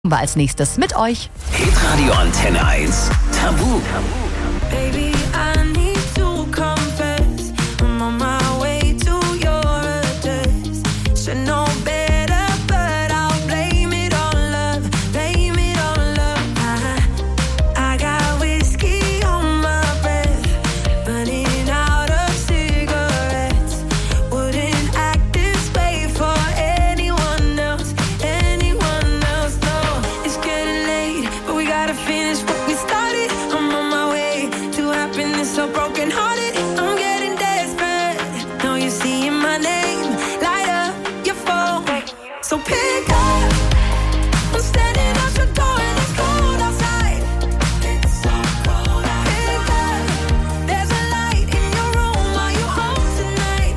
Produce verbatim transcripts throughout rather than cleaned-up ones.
War als nächstes mit euch. Hitradio Antenne eins. Tabu. Baby, I need to confess. I'm on my way to your address. Should know better, but I'll blame it on love. Blame it on love. I, I got whiskey on my breath, burning out of cigarettes. Wouldn't act this way for anyone else. Anyone else, no. It's getting late, but we gotta finish what we started. I'm on my way to happiness, so broken hearted. I'm getting desperate. Now you're seeing my name, light up your phone. So pick up. I'm standing at your door and it's cold outside. It's so cold outside. Pick up. There's a light in your room. Are you home tonight?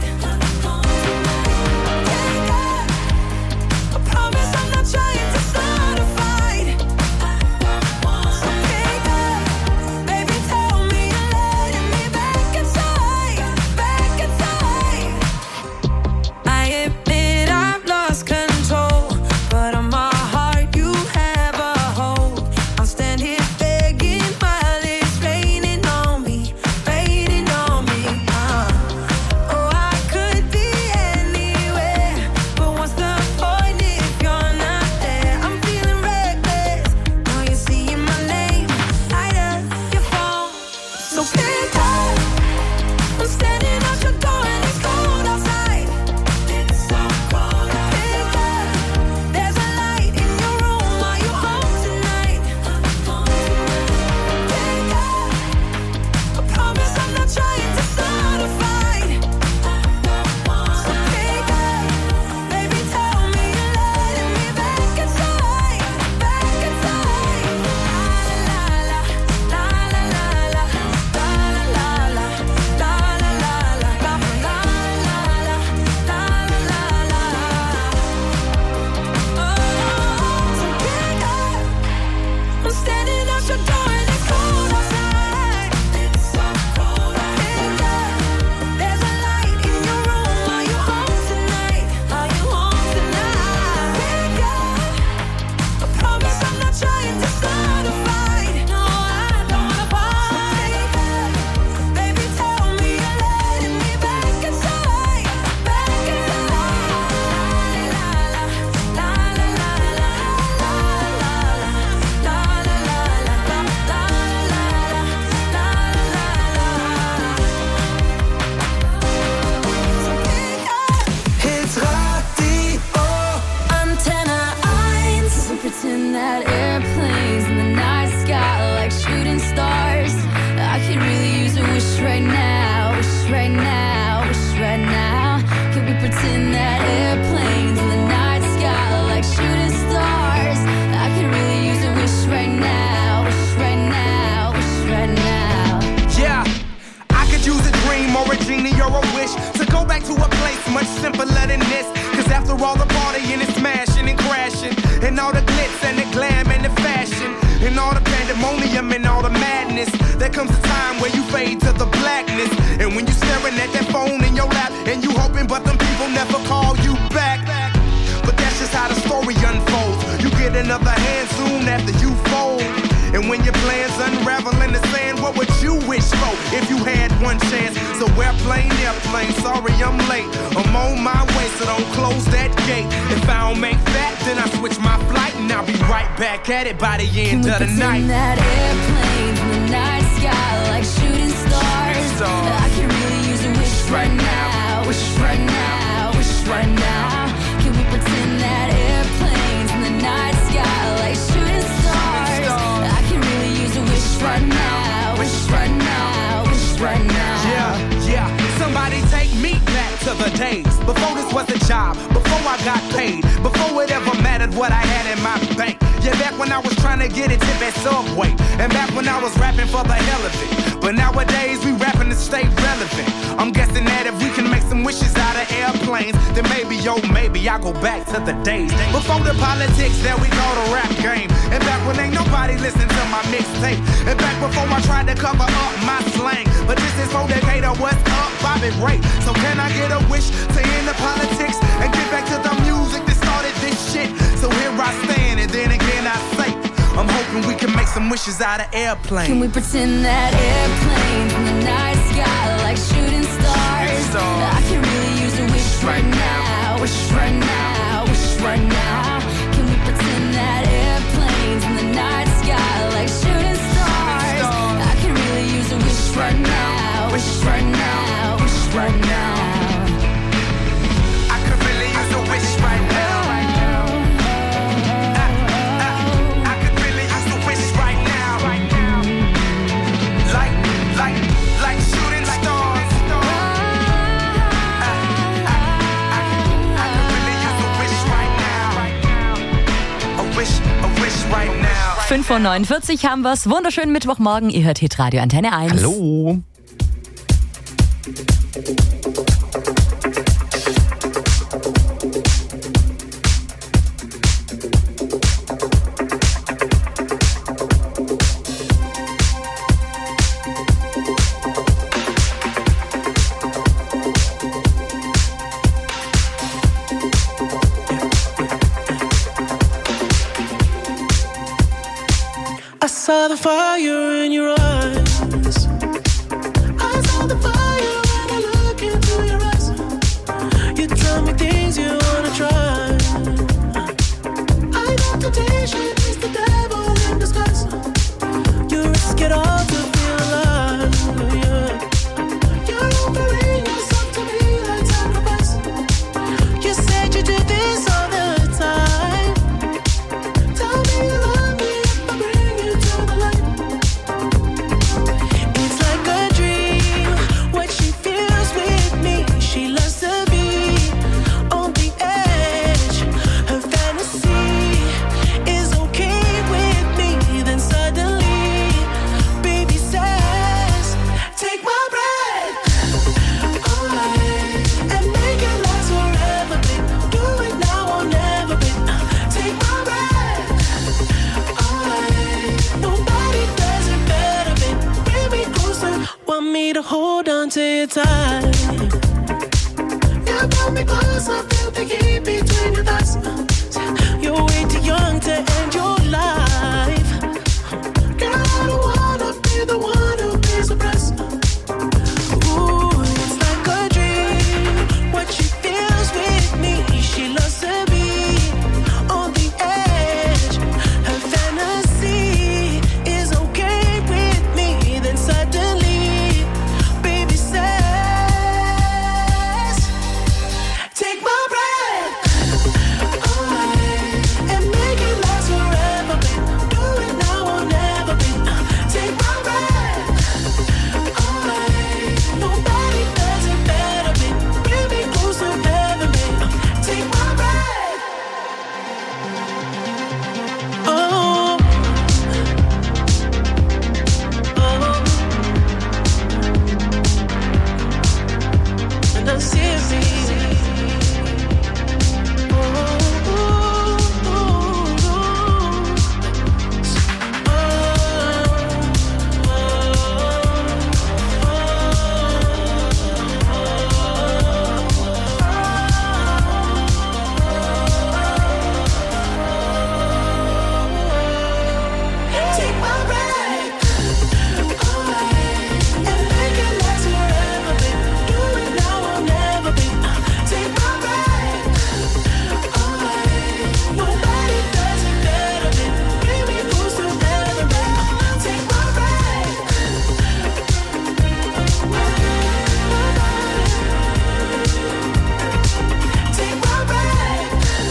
Pick up. I promise I'm not trying to start a fight. So pick up. Baby, tell me you're letting me back inside. Back inside. I admit I've lost control, but on my heart you have a hold. I'll stand here begging while it's raining on me, raining on me. Uh. Oh, I could be anywhere, but what's the point if you're not there? I'm feeling reckless. Now you're seeing my name, light up your phone. So pick up. I'm standing at your door and it's cold outside. It's so cold outside. Pick up. There's a light in your room. Are you home tonight? Pick up. I promise I'm not trying to start a fight. So pick up. Baby, tell me you're letting me back inside. Back inside. La la la la la la la la la la la la la la la la I'm standing at your door and it's cold outside. It's so cold outside. There's a light in your room. Are you home tonight? Are you home tonight? Pick up. I promise I'm not trying to start a fight. No, I don't wanna fight. Baby, tell me you're letting me back inside. Back inside. La la la la la la la la la la Antenne eins. We pretend that airplanes in the night sky like shooting stars. I could really use a wish right now, wish right now, wish right now. Could we pretend that airplanes in the night sky like shooting stars? I could really use a wish right now, wish right now, wish right now. Yeah, I could use a dream or a genie or a wish to go back to a place much simpler than this. Cause after all the partying and smashing and crashing, and all the glitz and the glam and the fashion, and all the pandemonium and all the madness, there comes a time where you fade to the blackness. And when you staring at that phone in your lap, and you hoping but them people never call you back. But that's just how the story unfolds. You get another hand soon after you fold. And when your plans unravel in the sand, what would you wish for if you had one chance? So airplane, airplane, sorry I'm late. I'm on my way, so don't close that gate. If I don't make that, then I switch my flight, and I'll be right back at it by the end of the night. Can we pretend that airplanes in the night sky like shooting stars? stars. I could really use a wish right now, wish right now, wish right now. Can we pretend that airplanes in the night sky like shooting stars? I could really use a wish right now, wish right now, wish right now. Yeah, yeah. Somebody take me back to the days before this was a job, before I got paid, before it ever mattered what I had in my bank. Yeah, back when I was trying to get a tip at Subway, and back when I was rapping for the hell of it. But nowadays we rapping to stay relevant. I'm guessing that if we can make some wishes out of airplanes, then maybe, yo, maybe I'll go back to the days before the politics that we call the rap game. And back when ain't nobody listened to my mixtape. And back before I tried to cover up my slang. But this is for Decatur, what's up, Bobby Ray. So can I get a wish to end the politics and get back to the music that started this shit? So here I stand, and then again I wishes out of airplane. Can we pretend that airplanes in the night sky like shooting stars? I can really use a wish right now, wish right now, wish right now. Can we pretend that airplanes in the night sky like shooting stars? I can really use a wish right now, wish right now, wish right now. I could really use a wish right now. I, I, I could really use a wish right now. Like, like, like shooting stars. I, I, I, I could really use a wish right now. A wish, a wish right now. fünf Uhr neunundvierzig haben wir's. Wunderschönen Mittwochmorgen. Ihr hört Hitradio Antenne eins. Hallo. I saw the fire in your eyes. I saw the fire when I look into your eyes. You tell me things you wanna try. I know temptation is the devil in disguise. You risk it all to feel alive. Yeah. You're offering yourself to me like sacrifice. You said you do this all the time. Tell me you love me if I bring you to the light. It's like a dream, what she feels with me. She loves to be on the edge. Her fantasy is okay with me. Then suddenly, baby says, take my breath away and make it last forever, babe. Do it now or never, babe. Take my breath away. Nobody does it better, babe. Bring me closer. Want me to hold on to you tight. Yeah, brought me closer. Feel the heat between your thighs. You're way too young to end your life. Girl, I don't wanna be the one who pays the price. Ooh, it's like a dream. What she feels with me, she loves to be on the edge. Her fantasy is okay with me. Then suddenly, baby says, take my breath away and make it last forever, babe. Do it now or never, babe. Take my breath away. Nobody does it better, babe. Bring me closer, heaven, babe. Take my breath. Oh, oh, and I see it. Take my breath away and make it last forever, babe. Do it now or never, babe. Take my breath away. Nobody does it better, babe. Bring me close to heaven, babe. Take my breath Take my breath.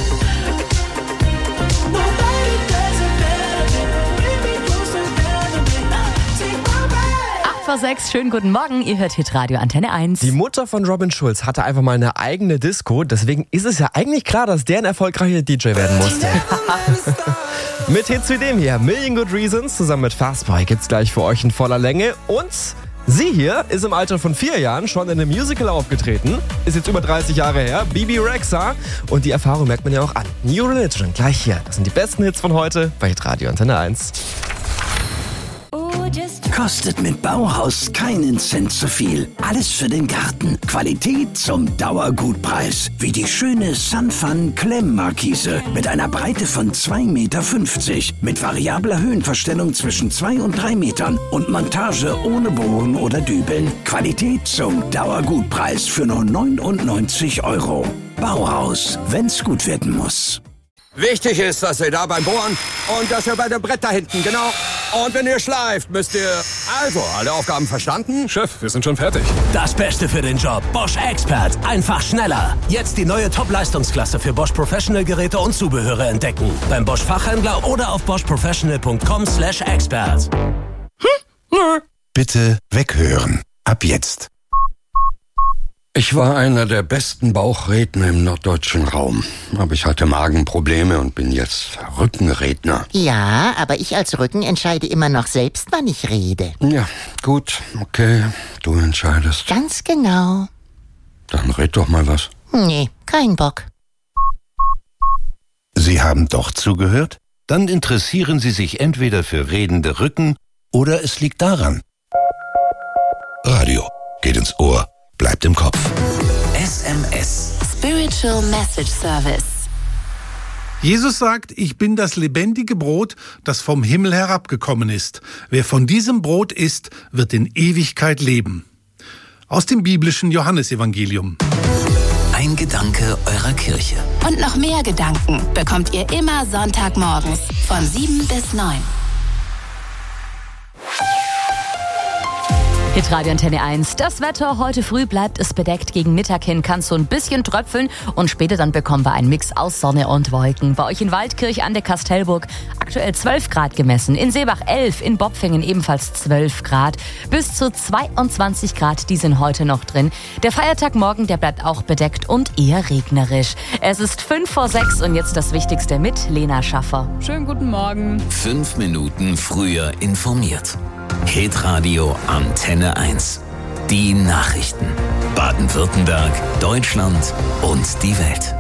Nobody does it better, babe. Bring me close to heaven, babe. Take my breath. acht vor sechs, schönen guten Morgen. Ihr hört Hitradio Antenne eins. Die Mutter von Robin Schulz hatte einfach mal eine eigene Disco. Deswegen ist es ja eigentlich klar, dass der ein erfolgreicher D J werden musste. Mit Hits wie dem hier, Million Good Reasons, zusammen mit Fastboy, gibt's gleich für euch in voller Länge. Und sie hier ist im Alter von vier Jahren schon in einem Musical aufgetreten. Ist jetzt über dreißig Jahre her. Bibi Rexha. Und die Erfahrung merkt man ja auch an. New Religion, gleich hier. Das sind die besten Hits von heute bei Hitradio Antenne eins. Ooh, just Kostet mit Bauhaus keinen Cent zu viel. Alles für den Garten. Qualität zum Dauergutpreis. Wie die schöne Sunfun Klemmmarkise mit einer Breite von zwei Komma fünfzig Meter. Mit variabler Höhenverstellung zwischen zwei und drei Metern. Und Montage ohne Bohren oder Dübeln. Qualität zum Dauergutpreis für nur neunundneunzig Euro. Bauhaus, wenn's gut werden muss. Wichtig ist, dass ihr da beim Bohren und dass ihr bei dem Brett da hinten, genau. Und wenn ihr schleift, müsst ihr... Also, alle Aufgaben verstanden? Chef, wir sind schon fertig. Das Beste für den Job. Bosch Expert. Einfach schneller. Jetzt die neue Top-Leistungsklasse für Bosch Professional Geräte und Zubehöre entdecken. Beim Bosch Fachhändler oder auf bosch professional punkt com slash expert. Bitte weghören. Ab jetzt. Ich war einer der besten Bauchredner im norddeutschen Raum. Aber ich hatte Magenprobleme und bin jetzt Rückenredner. Ja, aber ich als Rücken entscheide immer noch selbst, wann ich rede. Ja, gut, okay, du entscheidest. Ganz genau. Dann red doch mal was. Nee, kein Bock. Sie haben doch zugehört? Dann interessieren Sie sich entweder für redende Rücken oder es liegt daran. Radio geht ins Ohr, bleibt im Kopf. S M S. Spiritual Message Service. Jesus sagt, ich bin das lebendige Brot, das vom Himmel herabgekommen ist. Wer von diesem Brot isst, wird in Ewigkeit leben. Aus dem biblischen Johannesevangelium. Ein Gedanke eurer Kirche. Und noch mehr Gedanken bekommt ihr immer Sonntagmorgens von sieben bis neun. Hitradio Antenne eins. Das Wetter, heute früh bleibt es bedeckt. Gegen Mittag hin kann es so ein bisschen tröpfeln und später dann bekommen wir einen Mix aus Sonne und Wolken. Bei euch in Waldkirch an der Kastelburg aktuell zwölf Grad gemessen. In Seebach elf, in Bopfingen ebenfalls zwölf Grad. Bis zu zweiundzwanzig Grad, die sind heute noch drin. Der Feiertag morgen, der bleibt auch bedeckt und eher regnerisch. Es ist fünf vor sechs und jetzt das Wichtigste mit Lena Schaffer. Schönen guten Morgen. Fünf Minuten früher informiert. Hitradio Antenne eins. Die Nachrichten. Baden-Württemberg, Deutschland und die Welt.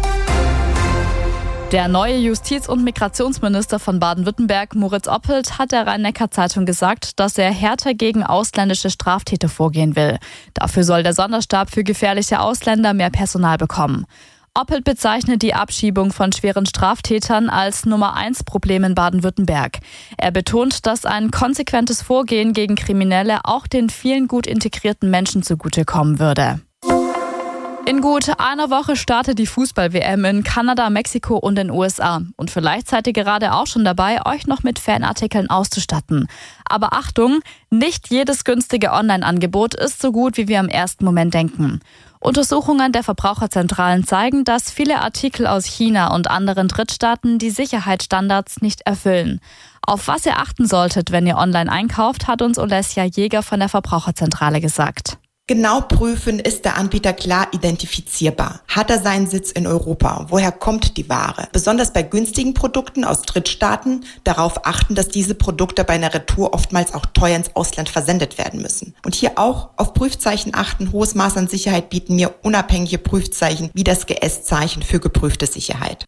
Der neue Justiz- und Migrationsminister von Baden-Württemberg, Moritz Oppelt, hat der Rhein-Neckar-Zeitung gesagt, dass er härter gegen ausländische Straftäter vorgehen will. Dafür soll der Sonderstab für gefährliche Ausländer mehr Personal bekommen. Oppelt bezeichnet die Abschiebung von schweren Straftätern als Nummer eins Problem in Baden-Württemberg. Er betont, dass ein konsequentes Vorgehen gegen Kriminelle auch den vielen gut integrierten Menschen zugutekommen würde. In gut einer Woche startet die Fußball-W M in Kanada, Mexiko und den U S A. Und vielleicht seid ihr gerade auch schon dabei, euch noch mit Fanartikeln auszustatten. Aber Achtung, nicht jedes günstige Online-Angebot ist so gut, wie wir im ersten Moment denken. Untersuchungen der Verbraucherzentralen zeigen, dass viele Artikel aus China und anderen Drittstaaten die Sicherheitsstandards nicht erfüllen. Auf was ihr achten solltet, wenn ihr online einkauft, hat uns Olesja Jäger von der Verbraucherzentrale gesagt. Genau prüfen, ist der Anbieter klar identifizierbar? Hat er seinen Sitz in Europa? Woher kommt die Ware? Besonders bei günstigen Produkten aus Drittstaaten darauf achten, dass diese Produkte bei einer Retour oftmals auch teuer ins Ausland versendet werden müssen. Und hier auch auf Prüfzeichen achten. Hohes Maß an Sicherheit bieten mir unabhängige Prüfzeichen wie das G S-Zeichen für geprüfte Sicherheit.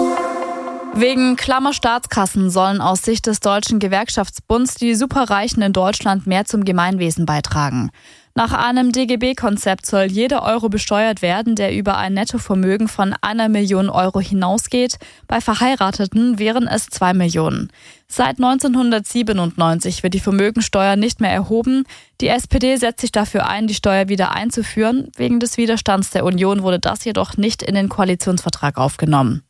Wegen Klammerstaatskassen sollen aus Sicht des Deutschen Gewerkschaftsbunds die Superreichen in Deutschland mehr zum Gemeinwesen beitragen. Nach einem D G B-Konzept soll jeder Euro besteuert werden, der über ein Nettovermögen von einer Million Euro hinausgeht. Bei Verheirateten wären es zwei Millionen. Seit neunzehnhundertsiebenundneunzig wird die Vermögensteuer nicht mehr erhoben. Die S P D setzt sich dafür ein, die Steuer wieder einzuführen. Wegen des Widerstands der Union wurde das jedoch nicht in den Koalitionsvertrag aufgenommen.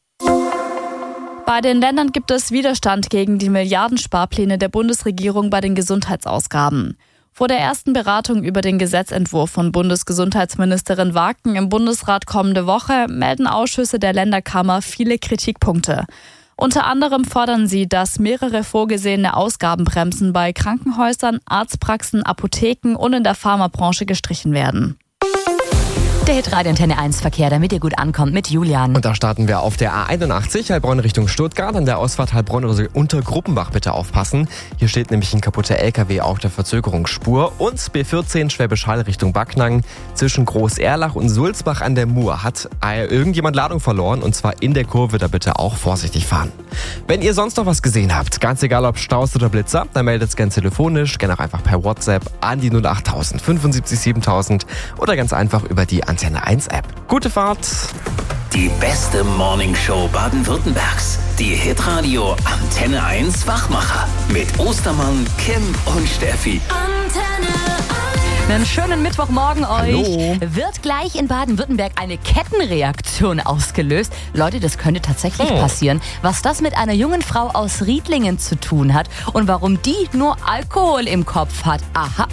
Bei den Ländern gibt es Widerstand gegen die Milliardensparpläne der Bundesregierung bei den Gesundheitsausgaben. Vor der ersten Beratung über den Gesetzentwurf von Bundesgesundheitsministerin Wagen im Bundesrat kommende Woche melden Ausschüsse der Länderkammer viele Kritikpunkte. Unter anderem fordern sie, dass mehrere vorgesehene Ausgabenbremsen bei Krankenhäusern, Arztpraxen, Apotheken und in der Pharmabranche gestrichen werden. Der Hitradio Antenne eins Verkehr, damit ihr gut ankommt mit Julian. Und da starten wir auf der A einundachtzig, Heilbronn Richtung Stuttgart. An der Ausfahrt Heilbronn oder unter Gruppenbach bitte aufpassen. Hier steht nämlich ein kaputter L K W auf der Verzögerungsspur. Und B vierzehn Schwäbisch Hall Richtung Backnang. Zwischen Groß-Erlach und Sulzbach an der Mur hat irgendjemand Ladung verloren. Und zwar in der Kurve, da bitte auch vorsichtig fahren. Wenn ihr sonst noch was gesehen habt, ganz egal ob Staus oder Blitzer, dann meldet es gerne telefonisch, gerne auch einfach per WhatsApp an die null achttausend fünfundsiebzig siebentausend oder ganz einfach über die Antenne eins App. Gute Fahrt! Die beste Morningshow Baden-Württembergs. Die Hitradio Antenne eins Wachmacher. Mit Ostermann, Kim und Steffi. Antenne Einen schönen Mittwochmorgen euch. Hallo. Wird gleich in Baden-Württemberg eine Kettenreaktion ausgelöst. Leute, das könnte tatsächlich Oh. passieren. Was das mit einer jungen Frau aus Riedlingen zu tun hat und warum die nur Alkohol im Kopf hat. Aha.